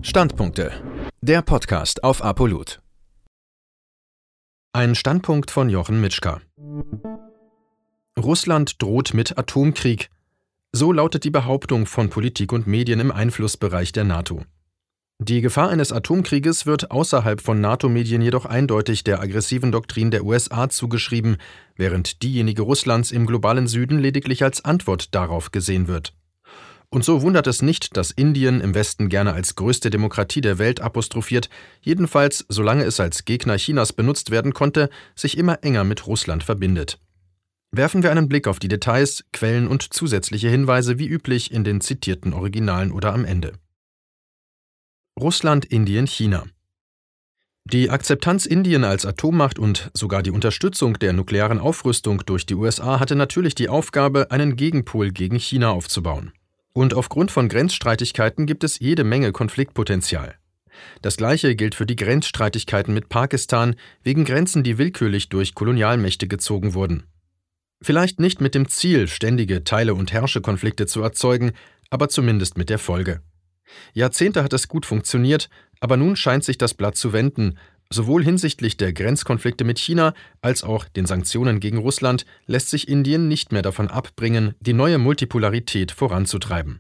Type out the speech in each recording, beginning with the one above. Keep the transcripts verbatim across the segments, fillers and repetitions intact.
Standpunkte. Der Podcast auf Apolut. Ein Standpunkt von Jochen Mitschka. Russland droht mit Atomkrieg. So lautet die Behauptung von Politik und Medien im Einflussbereich der NATO. Die Gefahr eines Atomkrieges wird außerhalb von NATO-Medien jedoch eindeutig der aggressiven Doktrin der U S A zugeschrieben, während diejenige Russlands im globalen Süden lediglich als Antwort darauf gesehen wird. Und so wundert es nicht, dass Indien im Westen gerne als größte Demokratie der Welt apostrophiert, jedenfalls solange es als Gegner Chinas benutzt werden konnte, sich immer enger mit Russland verbindet. Werfen wir einen Blick auf die Details, Quellen und zusätzliche Hinweise wie üblich in den zitierten Originalen oder am Ende. Russland, Indien, China. Die Akzeptanz Indien als Atommacht und sogar die Unterstützung der nuklearen Aufrüstung durch die U S A hatte natürlich die Aufgabe, einen Gegenpol gegen China aufzubauen. Und aufgrund von Grenzstreitigkeiten gibt es jede Menge Konfliktpotenzial. Das Gleiche gilt für die Grenzstreitigkeiten mit Pakistan wegen Grenzen, die willkürlich durch Kolonialmächte gezogen wurden. Vielleicht nicht mit dem Ziel, ständige Teile- und Herrscherkonflikte zu erzeugen, aber zumindest mit der Folge. Jahrzehnte hat es gut funktioniert, aber nun scheint sich das Blatt zu wenden. Sowohl hinsichtlich der Grenzkonflikte mit China als auch den Sanktionen gegen Russland lässt sich Indien nicht mehr davon abbringen, die neue Multipolarität voranzutreiben.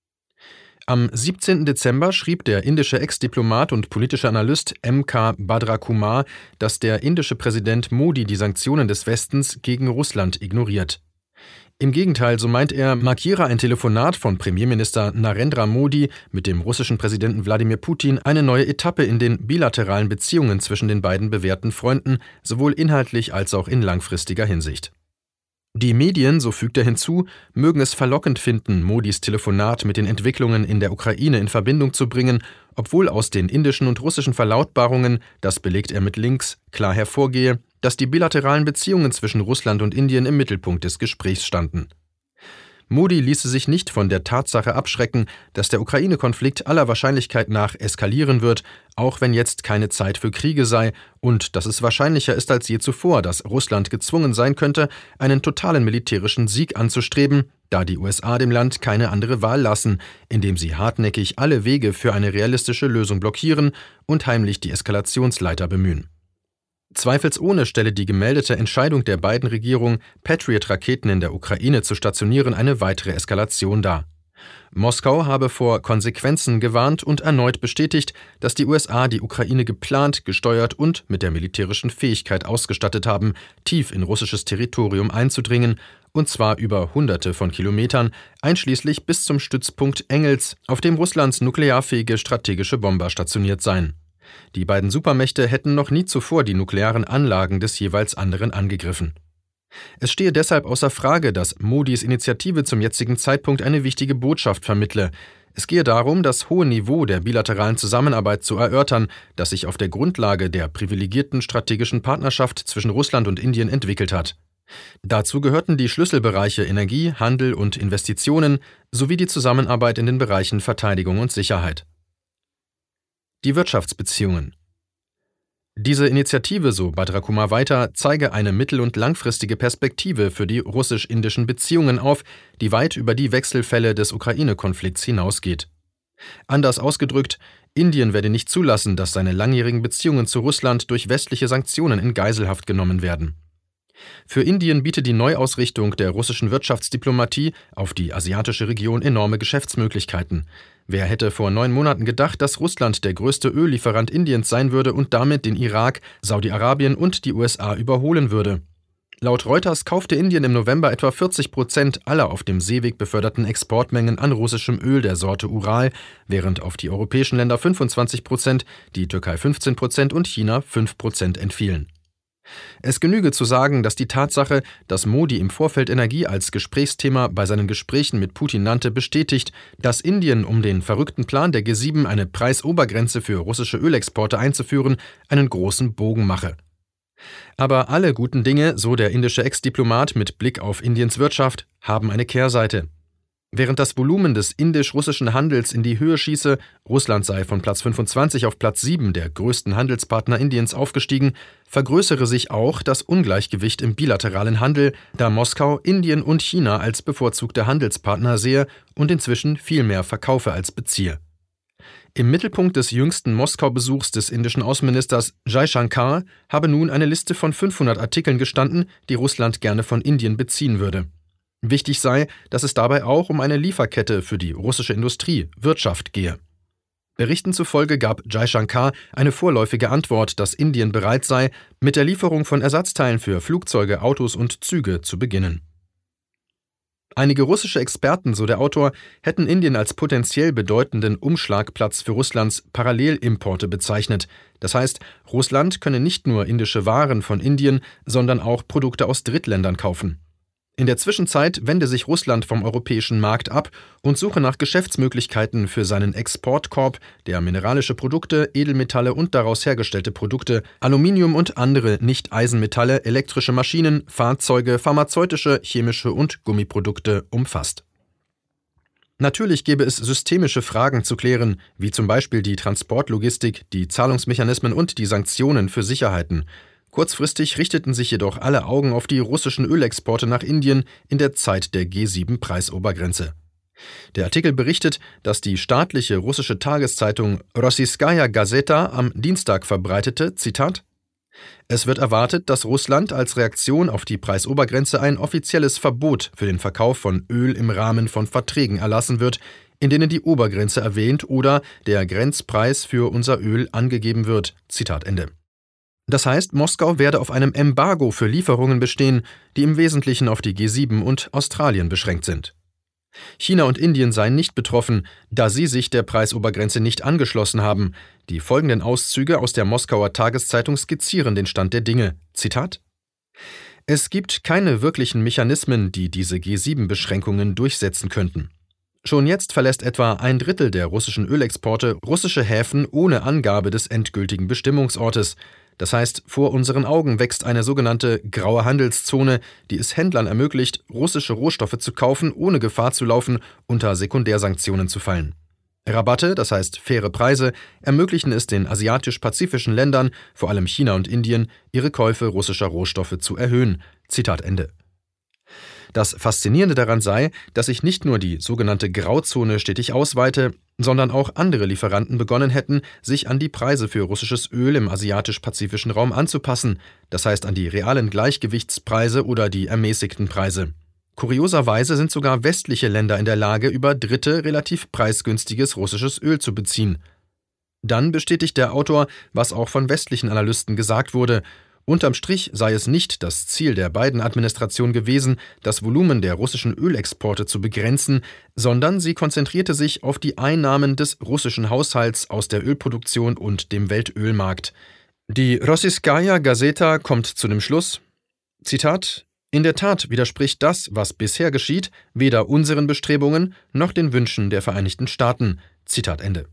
Am siebzehnten Dezember schrieb der indische Ex-Diplomat und politische Analyst M K Bhadra Kumar, dass der indische Präsident Modi die Sanktionen des Westens gegen Russland ignoriert. Im Gegenteil, so meint er, markiere ein Telefonat von Premierminister Narendra Modi mit dem russischen Präsidenten Wladimir Putin eine neue Etappe in den bilateralen Beziehungen zwischen den beiden bewährten Freunden, sowohl inhaltlich als auch in langfristiger Hinsicht. Die Medien, so fügt er hinzu, mögen es verlockend finden, Modis Telefonat mit den Entwicklungen in der Ukraine in Verbindung zu bringen, obwohl aus den indischen und russischen Verlautbarungen, das belegt er mit Links, klar hervorgehe, dass die bilateralen Beziehungen zwischen Russland und Indien im Mittelpunkt des Gesprächs standen. Modi ließe sich nicht von der Tatsache abschrecken, dass der Ukraine-Konflikt aller Wahrscheinlichkeit nach eskalieren wird, auch wenn jetzt keine Zeit für Kriege sei und dass es wahrscheinlicher ist als je zuvor, dass Russland gezwungen sein könnte, einen totalen militärischen Sieg anzustreben, da die U S A dem Land keine andere Wahl lassen, indem sie hartnäckig alle Wege für eine realistische Lösung blockieren und heimlich die Eskalationsleiter bemühen. Zweifelsohne stelle die gemeldete Entscheidung der beiden Regierungen, Patriot-Raketen in der Ukraine zu stationieren, eine weitere Eskalation dar. Moskau habe vor Konsequenzen gewarnt und erneut bestätigt, dass die U S A die Ukraine geplant, gesteuert und mit der militärischen Fähigkeit ausgestattet haben, tief in russisches Territorium einzudringen, und zwar über Hunderte von Kilometern, einschließlich bis zum Stützpunkt Engels, auf dem Russlands nuklearfähige strategische Bomber stationiert seien. Die beiden Supermächte hätten noch nie zuvor die nuklearen Anlagen des jeweils anderen angegriffen. Es stehe deshalb außer Frage, dass Modis Initiative zum jetzigen Zeitpunkt eine wichtige Botschaft vermittle. Es gehe darum, das hohe Niveau der bilateralen Zusammenarbeit zu erörtern, das sich auf der Grundlage der privilegierten strategischen Partnerschaft zwischen Russland und Indien entwickelt hat. Dazu gehörten die Schlüsselbereiche Energie, Handel und Investitionen sowie die Zusammenarbeit in den Bereichen Verteidigung und Sicherheit. Die Wirtschaftsbeziehungen. Diese Initiative, so Bhadra Kumar weiter, zeige eine mittel- und langfristige Perspektive für die russisch-indischen Beziehungen auf, die weit über die Wechselfälle des Ukraine-Konflikts hinausgeht. Anders ausgedrückt, Indien werde nicht zulassen, dass seine langjährigen Beziehungen zu Russland durch westliche Sanktionen in Geiselhaft genommen werden. Für Indien bietet die Neuausrichtung der russischen Wirtschaftsdiplomatie auf die asiatische Region enorme Geschäftsmöglichkeiten. Wer hätte vor neun Monaten gedacht, dass Russland der größte Öllieferant Indiens sein würde und damit den Irak, Saudi-Arabien und die U S A überholen würde? Laut Reuters kaufte Indien im November etwa vierzig Prozent aller auf dem Seeweg beförderten Exportmengen an russischem Öl der Sorte Ural, während auf die europäischen Länder fünfundzwanzig Prozent, die Türkei fünfzehn Prozent und China fünf Prozent entfielen. Es genüge zu sagen, dass die Tatsache, dass Modi im Vorfeld Energie als Gesprächsthema bei seinen Gesprächen mit Putin nannte, bestätigt, dass Indien, um den verrückten Plan der G sieben, eine Preisobergrenze für russische Ölexporte einzuführen, einen großen Bogen mache. Aber alle guten Dinge, so der indische Ex-Diplomat mit Blick auf Indiens Wirtschaft, haben eine Kehrseite. Während das Volumen des indisch-russischen Handels in die Höhe schieße, Russland sei von Platz fünfundzwanzig auf Platz sieben der größten Handelspartner Indiens aufgestiegen, vergrößere sich auch das Ungleichgewicht im bilateralen Handel, da Moskau Indien und China als bevorzugte Handelspartner sehe und inzwischen viel mehr verkaufe als beziehe. Im Mittelpunkt des jüngsten Moskau-Besuchs des indischen Außenministers Jaishankar habe nun eine Liste von fünfhundert Artikeln gestanden, die Russland gerne von Indien beziehen würde. Wichtig sei, dass es dabei auch um eine Lieferkette für die russische Industrie, Wirtschaft gehe. Berichten zufolge gab Jaishankar eine vorläufige Antwort, dass Indien bereit sei, mit der Lieferung von Ersatzteilen für Flugzeuge, Autos und Züge zu beginnen. Einige russische Experten, so der Autor, hätten Indien als potenziell bedeutenden Umschlagplatz für Russlands Parallelimporte bezeichnet. Das heißt, Russland könne nicht nur indische Waren von Indien, sondern auch Produkte aus Drittländern kaufen. In der Zwischenzeit wende sich Russland vom europäischen Markt ab und suche nach Geschäftsmöglichkeiten für seinen Exportkorb, der mineralische Produkte, Edelmetalle und daraus hergestellte Produkte, Aluminium und andere Nicht-Eisenmetalle, elektrische Maschinen, Fahrzeuge, pharmazeutische, chemische und Gummiprodukte umfasst. Natürlich gäbe es systemische Fragen zu klären, wie zum Beispiel die Transportlogistik, die Zahlungsmechanismen und die Sanktionen für Sicherheiten. Kurzfristig richteten sich jedoch alle Augen auf die russischen Ölexporte nach Indien in der Zeit der G sieben Preisobergrenze. Der Artikel berichtet, dass die staatliche russische Tageszeitung Rossijskaja Gazeta am Dienstag verbreitete, Zitat: Es wird erwartet, dass Russland als Reaktion auf die Preisobergrenze ein offizielles Verbot für den Verkauf von Öl im Rahmen von Verträgen erlassen wird, in denen die Obergrenze erwähnt oder der Grenzpreis für unser Öl angegeben wird. Zitat Ende. Das heißt, Moskau werde auf einem Embargo für Lieferungen bestehen, die im Wesentlichen auf die G sieben und Australien beschränkt sind. China und Indien seien nicht betroffen, da sie sich der Preisobergrenze nicht angeschlossen haben. Die folgenden Auszüge aus der Moskauer Tageszeitung skizzieren den Stand der Dinge. Zitat: Es gibt keine wirklichen Mechanismen, die diese G sieben Beschränkungen durchsetzen könnten. Schon jetzt verlässt etwa ein Drittel der russischen Ölexporte russische Häfen ohne Angabe des endgültigen Bestimmungsortes. Das heißt, vor unseren Augen wächst eine sogenannte graue Handelszone, die es Händlern ermöglicht, russische Rohstoffe zu kaufen, ohne Gefahr zu laufen, unter Sekundärsanktionen zu fallen. Rabatte, das heißt faire Preise, ermöglichen es den asiatisch-pazifischen Ländern, vor allem China und Indien, ihre Käufe russischer Rohstoffe zu erhöhen. Zitat Ende. Das Faszinierende daran sei, dass sich nicht nur die sogenannte Grauzone stetig ausweite, sondern auch andere Lieferanten begonnen hätten, sich an die Preise für russisches Öl im asiatisch-pazifischen Raum anzupassen, das heißt an die realen Gleichgewichtspreise oder die ermäßigten Preise. Kurioserweise sind sogar westliche Länder in der Lage, über Dritte relativ preisgünstiges russisches Öl zu beziehen. Dann bestätigt der Autor, was auch von westlichen Analysten gesagt wurde: Unterm Strich sei es nicht das Ziel der Biden-Administration gewesen, das Volumen der russischen Ölexporte zu begrenzen, sondern sie konzentrierte sich auf die Einnahmen des russischen Haushalts aus der Ölproduktion und dem Weltölmarkt. Die Rossijskaja Gazeta kommt zu dem Schluss, Zitat: In der Tat widerspricht das, was bisher geschieht, weder unseren Bestrebungen noch den Wünschen der Vereinigten Staaten. Zitat Ende.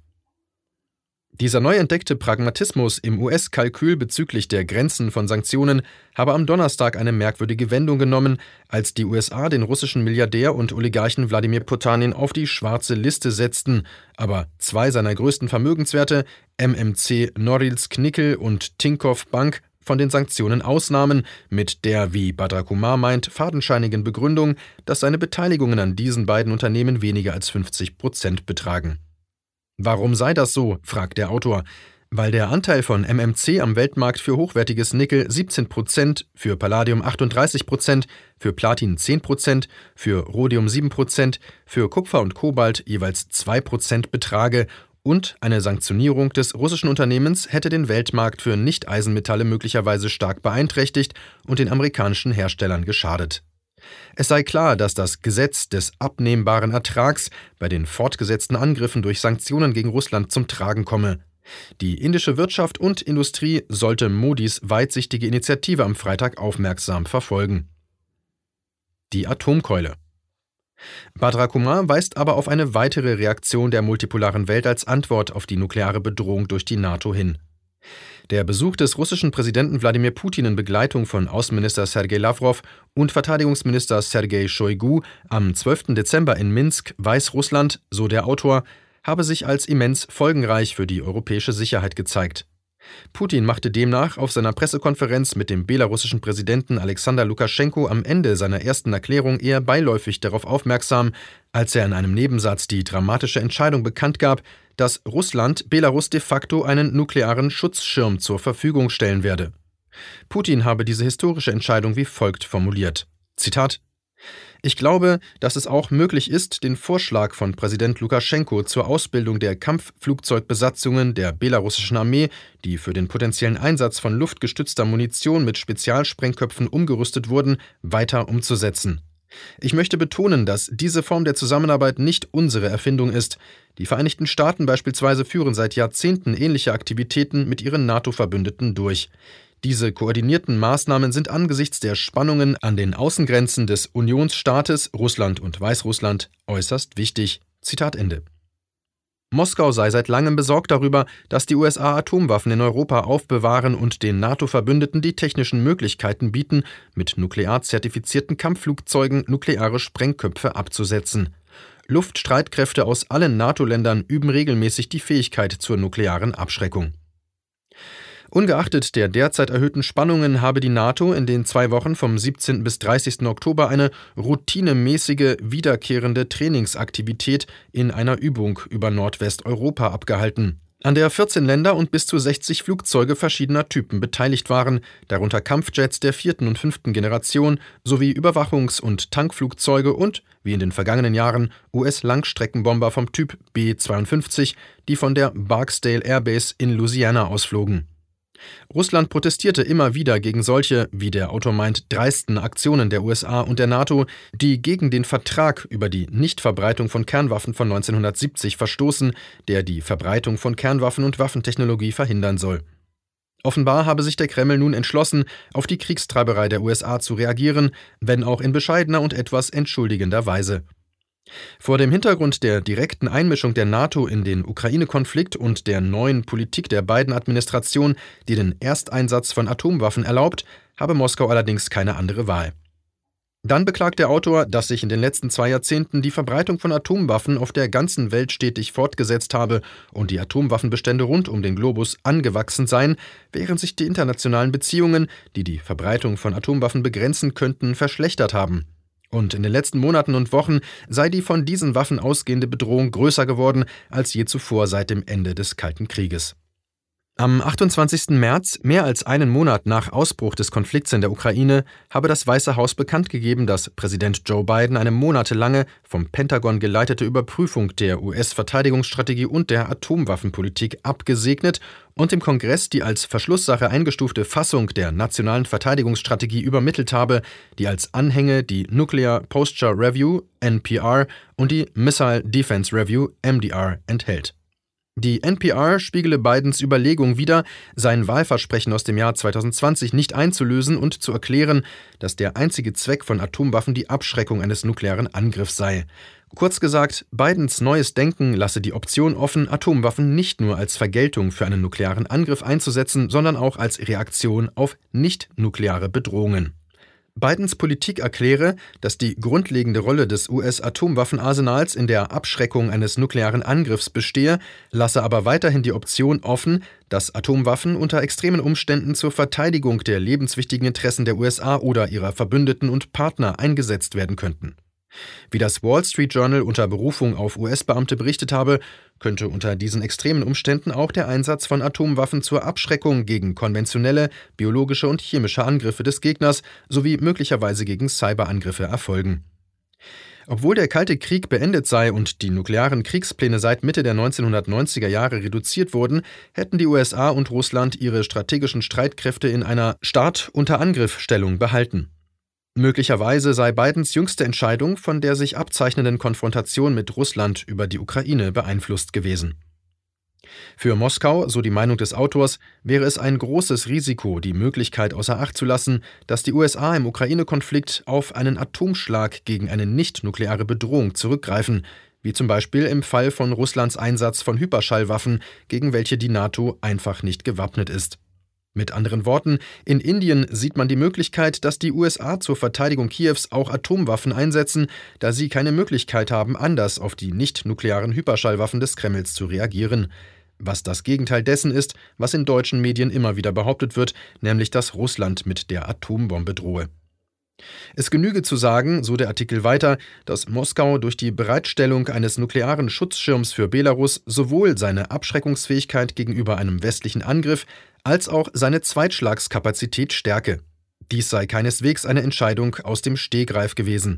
Dieser neu entdeckte Pragmatismus im U S-Kalkül bezüglich der Grenzen von Sanktionen habe am Donnerstag eine merkwürdige Wendung genommen, als die U S A den russischen Milliardär und Oligarchen Wladimir Potanin auf die schwarze Liste setzten, aber zwei seiner größten Vermögenswerte, M M C Norilsk Nickel und Tinkoff Bank, von den Sanktionen ausnahmen, mit der, wie Badr Kumar meint, fadenscheinigen Begründung, dass seine Beteiligungen an diesen beiden Unternehmen weniger als fünfzig Prozent betragen. Warum sei das so, fragt der Autor. Weil der Anteil von M M C am Weltmarkt für hochwertiges Nickel siebzehn Prozent, für Palladium achtunddreißig Prozent, für Platin zehn Prozent, für Rhodium sieben Prozent, für Kupfer und Kobalt jeweils zwei Prozent betrage und eine Sanktionierung des russischen Unternehmens hätte den Weltmarkt für Nicht-Eisenmetalle möglicherweise stark beeinträchtigt und den amerikanischen Herstellern geschadet. Es sei klar, dass das Gesetz des abnehmbaren Ertrags bei den fortgesetzten Angriffen durch Sanktionen gegen Russland zum Tragen komme. Die indische Wirtschaft und Industrie sollte Modis weitsichtige Initiative am Freitag aufmerksam verfolgen. Die Atomkeule. Badr Kumar weist aber auf eine weitere Reaktion der multipolaren Welt als Antwort auf die nukleare Bedrohung durch die NATO hin. Der Besuch des russischen Präsidenten Wladimir Putin in Begleitung von Außenminister Sergei Lavrov und Verteidigungsminister Sergei Shoigu am zwölften Dezember in Minsk weiß Russland, so der Autor, habe sich als immens folgenreich für die europäische Sicherheit gezeigt. Putin machte demnach auf seiner Pressekonferenz mit dem belarussischen Präsidenten Alexander Lukaschenko am Ende seiner ersten Erklärung eher beiläufig darauf aufmerksam, als er in einem Nebensatz die dramatische Entscheidung bekannt gab, dass Russland Belarus de facto einen nuklearen Schutzschirm zur Verfügung stellen werde. Putin habe diese historische Entscheidung wie folgt formuliert: Zitat: Ich glaube, dass es auch möglich ist, den Vorschlag von Präsident Lukaschenko zur Ausbildung der Kampfflugzeugbesatzungen der belarussischen Armee, die für den potenziellen Einsatz von luftgestützter Munition mit Spezialsprengköpfen umgerüstet wurden, weiter umzusetzen. Ich möchte betonen, dass diese Form der Zusammenarbeit nicht unsere Erfindung ist. Die Vereinigten Staaten beispielsweise führen seit Jahrzehnten ähnliche Aktivitäten mit ihren NATO-Verbündeten durch. Diese koordinierten Maßnahmen sind angesichts der Spannungen an den Außengrenzen des Unionsstaates Russland und Weißrussland äußerst wichtig. Zitat Ende. Moskau sei seit langem besorgt darüber, dass die U S A Atomwaffen in Europa aufbewahren und den NATO-Verbündeten die technischen Möglichkeiten bieten, mit nuklear zertifizierten Kampfflugzeugen nukleare Sprengköpfe abzusetzen. Luftstreitkräfte aus allen NATO-Ländern üben regelmäßig die Fähigkeit zur nuklearen Abschreckung. Ungeachtet der derzeit erhöhten Spannungen habe die NATO in den zwei Wochen vom siebzehnten bis dreißigsten Oktober eine routinemäßige, wiederkehrende Trainingsaktivität in einer Übung über Nordwesteuropa abgehalten, an der vierzehn Länder und bis zu sechzig Flugzeuge verschiedener Typen beteiligt waren, darunter Kampfjets der vierten und fünften Generation sowie Überwachungs- und Tankflugzeuge und, wie in den vergangenen Jahren, U S-Langstreckenbomber vom Typ B zweiundfünfzig, die von der Barksdale Airbase in Louisiana ausflogen. Russland protestierte immer wieder gegen solche, wie der Autor meint, dreisten Aktionen der U S A und der NATO, die gegen den Vertrag über die Nichtverbreitung von Kernwaffen von neunzehnhundertsiebzig verstoßen, der die Verbreitung von Kernwaffen und Waffentechnologie verhindern soll. Offenbar habe sich der Kreml nun entschlossen, auf die Kriegstreiberei der U S A zu reagieren, wenn auch in bescheidener und etwas entschuldigender Weise. Vor dem Hintergrund der direkten Einmischung der NATO in den Ukraine-Konflikt und der neuen Politik der Biden-Administration, die den Ersteinsatz von Atomwaffen erlaubt, habe Moskau allerdings keine andere Wahl. Dann beklagt der Autor, dass sich in den letzten zwei Jahrzehnten die Verbreitung von Atomwaffen auf der ganzen Welt stetig fortgesetzt habe und die Atomwaffenbestände rund um den Globus angewachsen seien, während sich die internationalen Beziehungen, die die Verbreitung von Atomwaffen begrenzen könnten, verschlechtert haben. Und in den letzten Monaten und Wochen sei die von diesen Waffen ausgehende Bedrohung größer geworden als je zuvor seit dem Ende des Kalten Krieges. Am achtundzwanzigsten März, mehr als einen Monat nach Ausbruch des Konflikts in der Ukraine, habe das Weiße Haus bekannt gegeben, dass Präsident Joe Biden eine monatelange, vom Pentagon geleitete Überprüfung der U S-Verteidigungsstrategie und der Atomwaffenpolitik abgesegnet und dem Kongress die als Verschlusssache eingestufte Fassung der nationalen Verteidigungsstrategie übermittelt habe, die als Anhänge die Nuclear Posture Review N P R und die Missile Defense Review M D R enthält. Die N P R spiegele Bidens Überlegung wider, sein Wahlversprechen aus dem Jahr zweitausendzwanzig nicht einzulösen und zu erklären, dass der einzige Zweck von Atomwaffen die Abschreckung eines nuklearen Angriffs sei. Kurz gesagt, Bidens neues Denken lasse die Option offen, Atomwaffen nicht nur als Vergeltung für einen nuklearen Angriff einzusetzen, sondern auch als Reaktion auf nicht-nukleare Bedrohungen. Bidens Politik erkläre, dass die grundlegende Rolle des U S-Atomwaffenarsenals in der Abschreckung eines nuklearen Angriffs bestehe, lasse aber weiterhin die Option offen, dass Atomwaffen unter extremen Umständen zur Verteidigung der lebenswichtigen Interessen der U S A oder ihrer Verbündeten und Partner eingesetzt werden könnten. Wie das Wall Street Journal unter Berufung auf U S-Beamte berichtet habe, könnte unter diesen extremen Umständen auch der Einsatz von Atomwaffen zur Abschreckung gegen konventionelle, biologische und chemische Angriffe des Gegners sowie möglicherweise gegen Cyberangriffe erfolgen. Obwohl der Kalte Krieg beendet sei und die nuklearen Kriegspläne seit Mitte der neunzehnhundertneunziger Jahre reduziert wurden, hätten die U S A und Russland ihre strategischen Streitkräfte in einer Start-unter-Angriff-Stellung behalten. Möglicherweise sei Bidens jüngste Entscheidung von der sich abzeichnenden Konfrontation mit Russland über die Ukraine beeinflusst gewesen. Für Moskau, so die Meinung des Autors, wäre es ein großes Risiko, die Möglichkeit außer Acht zu lassen, dass die U S A im Ukraine-Konflikt auf einen Atomschlag gegen eine nicht-nukleare Bedrohung zurückgreifen, wie zum Beispiel im Fall von Russlands Einsatz von Hyperschallwaffen, gegen welche die NATO einfach nicht gewappnet ist. Mit anderen Worten, in Indien sieht man die Möglichkeit, dass die U S A zur Verteidigung Kiews auch Atomwaffen einsetzen, da sie keine Möglichkeit haben, anders auf die nicht-nuklearen Hyperschallwaffen des Kremls zu reagieren. was das Gegenteil dessen ist, was in deutschen Medien immer wieder behauptet wird, nämlich dass Russland mit der Atombombe drohe. Es genüge zu sagen, so der Artikel weiter, dass Moskau durch die Bereitstellung eines nuklearen Schutzschirms für Belarus sowohl seine Abschreckungsfähigkeit gegenüber einem westlichen Angriff als auch seine Zweitschlagskapazität stärke. Dies sei keineswegs eine Entscheidung aus dem Stegreif gewesen.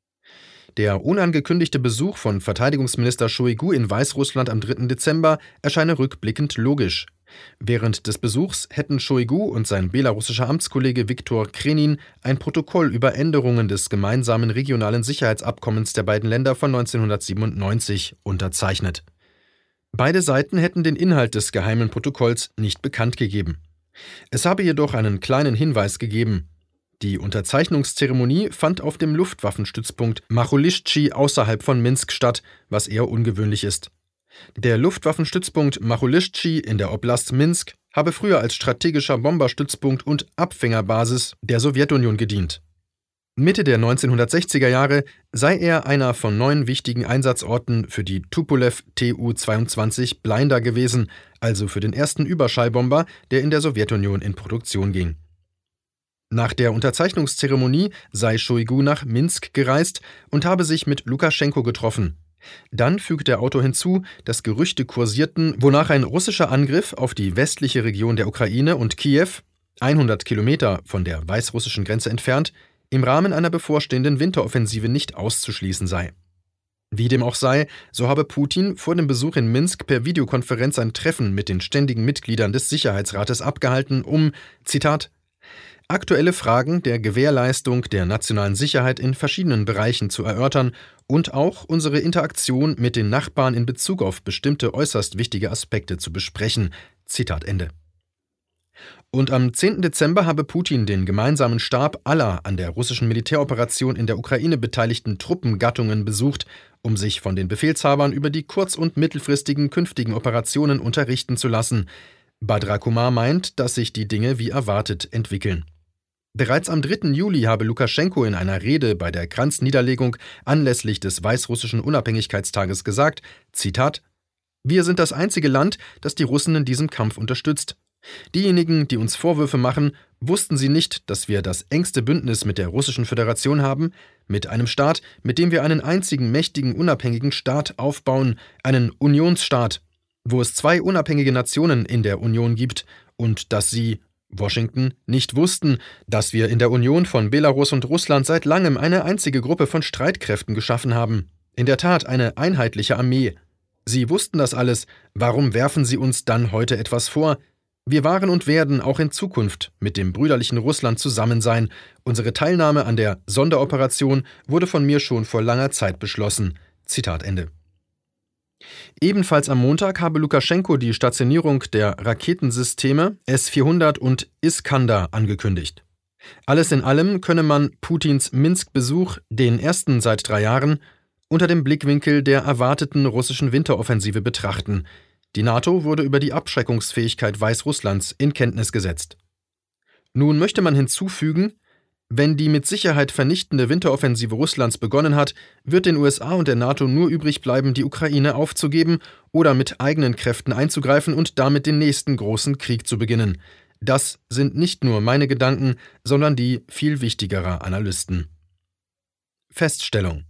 Der unangekündigte Besuch von Verteidigungsminister Shoigu in Weißrussland am dritten Dezember erscheine rückblickend logisch. Während des Besuchs hätten Shoigu und sein belarussischer Amtskollege Viktor Krenin ein Protokoll über Änderungen des gemeinsamen regionalen Sicherheitsabkommens der beiden Länder von neunzehnhundertsiebenundneunzig unterzeichnet. Beide Seiten hätten den Inhalt des geheimen Protokolls nicht bekannt gegeben. Es habe jedoch einen kleinen Hinweis gegeben. Die Unterzeichnungszeremonie fand auf dem Luftwaffenstützpunkt Machulischtschi außerhalb von Minsk statt, was eher ungewöhnlich ist. Der Luftwaffenstützpunkt Machulischtschi in der Oblast Minsk habe früher als strategischer Bomberstützpunkt und Abfängerbasis der Sowjetunion gedient. Mitte der neunzehnhundertsechziger Jahre sei er einer von neun wichtigen Einsatzorten für die Tupolew T U zweiundzwanzig Blinder gewesen, also für den ersten Überschallbomber, der in der Sowjetunion in Produktion ging. Nach der Unterzeichnungszeremonie sei Shoigu nach Minsk gereist und habe sich mit Lukaschenko getroffen. Dann fügt der Autor hinzu, dass Gerüchte kursierten, wonach ein russischer Angriff auf die westliche Region der Ukraine und Kiew, hundert Kilometer von der weißrussischen Grenze entfernt, im Rahmen einer bevorstehenden Winteroffensive nicht auszuschließen sei. Wie dem auch sei, so habe Putin vor dem Besuch in Minsk per Videokonferenz ein Treffen mit den ständigen Mitgliedern des Sicherheitsrates abgehalten, um, Zitat, aktuelle Fragen der Gewährleistung der nationalen Sicherheit in verschiedenen Bereichen zu erörtern und auch unsere Interaktion mit den Nachbarn in Bezug auf bestimmte äußerst wichtige Aspekte zu besprechen. Zitat Ende. Und am zehnten Dezember habe Putin den gemeinsamen Stab aller an der russischen Militäroperation in der Ukraine beteiligten Truppengattungen besucht, um sich von den Befehlshabern über die kurz- und mittelfristigen künftigen Operationen unterrichten zu lassen. Badra Kumar meint, dass sich die Dinge wie erwartet entwickeln. Bereits am dritten Juli habe Lukaschenko in einer Rede bei der Kranzniederlegung anlässlich des weißrussischen Unabhängigkeitstages gesagt, Zitat, wir sind das einzige Land, das die Russen in diesem Kampf unterstützt. Diejenigen, die uns Vorwürfe machen, wussten sie nicht, dass wir das engste Bündnis mit der Russischen Föderation haben, mit einem Staat, mit dem wir einen einzigen mächtigen, unabhängigen Staat aufbauen, einen Unionsstaat, wo es zwei unabhängige Nationen in der Union gibt und dass sie, Washington, nicht wussten, dass wir in der Union von Belarus und Russland seit langem eine einzige Gruppe von Streitkräften geschaffen haben. In der Tat eine einheitliche Armee. Sie wussten das alles, warum werfen sie uns dann heute etwas vor? Wir waren und werden auch in Zukunft mit dem brüderlichen Russland zusammen sein. Unsere Teilnahme an der Sonderoperation wurde von mir schon vor langer Zeit beschlossen. Zitat Ende. Ebenfalls am Montag habe Lukaschenko die Stationierung der Raketensysteme S vierhundert und Iskander angekündigt. Alles in allem könne man Putins Minsk-Besuch, den ersten seit drei Jahren, unter dem Blickwinkel der erwarteten russischen Winteroffensive betrachten. Die NATO wurde über die Abschreckungsfähigkeit Weißrusslands in Kenntnis gesetzt. Nun möchte man hinzufügen, wenn die mit Sicherheit vernichtende Winteroffensive Russlands begonnen hat, wird den U S A und der NATO nur übrig bleiben, die Ukraine aufzugeben oder mit eigenen Kräften einzugreifen und damit den nächsten großen Krieg zu beginnen. Das sind nicht nur meine Gedanken, sondern die viel wichtigerer Analysten. Feststellung: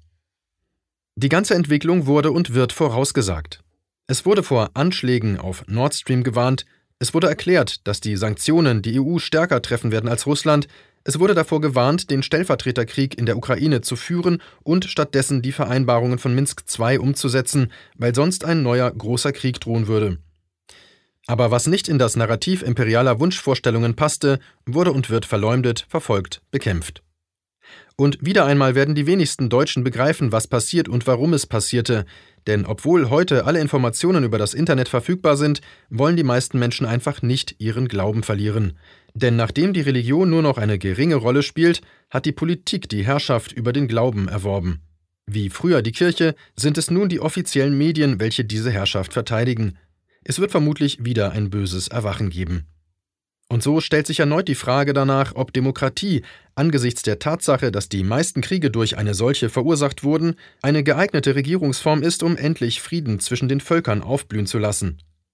Die ganze Entwicklung wurde und wird vorausgesagt. Es wurde vor Anschlägen auf Nord Stream gewarnt, es wurde erklärt, dass die Sanktionen die E U stärker treffen werden als Russland, es wurde davor gewarnt, den Stellvertreterkrieg in der Ukraine zu führen und stattdessen die Vereinbarungen von Minsk zwei umzusetzen, weil sonst ein neuer großer Krieg drohen würde. Aber was nicht in das Narrativ imperialer Wunschvorstellungen passte, wurde und wird verleumdet, verfolgt, bekämpft. Und wieder einmal werden die wenigsten Deutschen begreifen, was passiert und warum es passierte, denn obwohl heute alle Informationen über das Internet verfügbar sind, wollen die meisten Menschen einfach nicht ihren Glauben verlieren. Denn nachdem die Religion nur noch eine geringe Rolle spielt, hat die Politik die Herrschaft über den Glauben erworben. Wie früher die Kirche, sind es nun die offiziellen Medien, welche diese Herrschaft verteidigen. Es wird vermutlich wieder ein böses Erwachen geben. Und so stellt sich erneut die Frage danach, ob Demokratie angesichts der Tatsache, dass die meisten Kriege durch eine solche verursacht wurden, eine geeignete Regierungsform ist, um endlich Frieden zwischen den Völkern aufblühen zu lassen.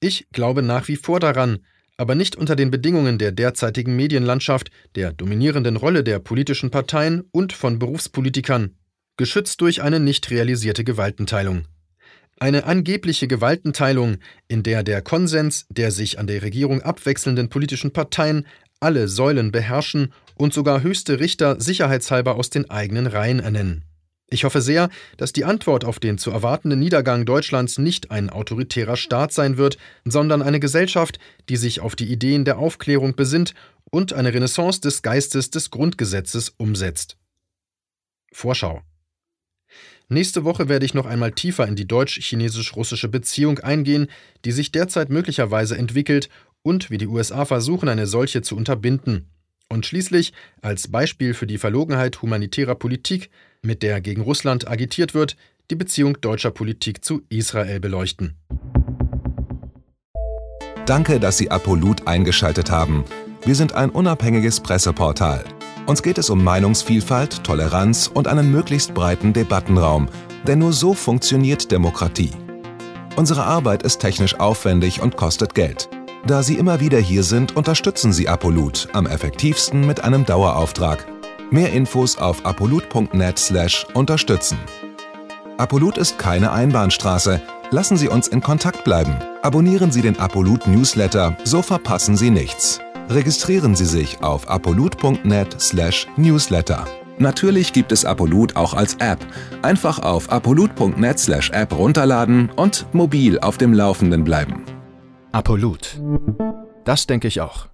Ich glaube nach wie vor daran, aber nicht unter den Bedingungen der derzeitigen Medienlandschaft, der dominierenden Rolle der politischen Parteien und von Berufspolitikern, geschützt durch eine nicht realisierte Gewaltenteilung. Eine angebliche Gewaltenteilung, in der der Konsens der sich an der Regierung abwechselnden politischen Parteien alle Säulen beherrschen und sogar höchste Richter sicherheitshalber aus den eigenen Reihen ernennen. Ich hoffe sehr, dass die Antwort auf den zu erwartenden Niedergang Deutschlands nicht ein autoritärer Staat sein wird, sondern eine Gesellschaft, die sich auf die Ideen der Aufklärung besinnt und eine Renaissance des Geistes des Grundgesetzes umsetzt. Vorschau. Nächste Woche werde ich noch einmal tiefer in die deutsch-chinesisch-russische Beziehung eingehen, die sich derzeit möglicherweise entwickelt und wie die U S A versuchen, eine solche zu unterbinden. Und schließlich, als Beispiel für die Verlogenheit humanitärer Politik, mit der gegen Russland agitiert wird, die Beziehung deutscher Politik zu Israel beleuchten. Danke, dass Sie Apolut eingeschaltet haben. Wir sind ein unabhängiges Presseportal. Uns geht es um Meinungsvielfalt, Toleranz und einen möglichst breiten Debattenraum, denn nur so funktioniert Demokratie. Unsere Arbeit ist technisch aufwendig und kostet Geld. Da Sie immer wieder hier sind, unterstützen Sie Apolut am effektivsten mit einem Dauerauftrag. Mehr Infos auf apolut punkt net slash unterstützen. Apolut ist keine Einbahnstraße. Lassen Sie uns in Kontakt bleiben. Abonnieren Sie den Apolut Newsletter, so verpassen Sie nichts. Registrieren Sie sich auf apolut punkt net slash newsletter. Natürlich gibt es Apolut auch als App. Einfach auf apolut punkt net slash app runterladen und mobil auf dem Laufenden bleiben. Apolut. Das denke ich auch.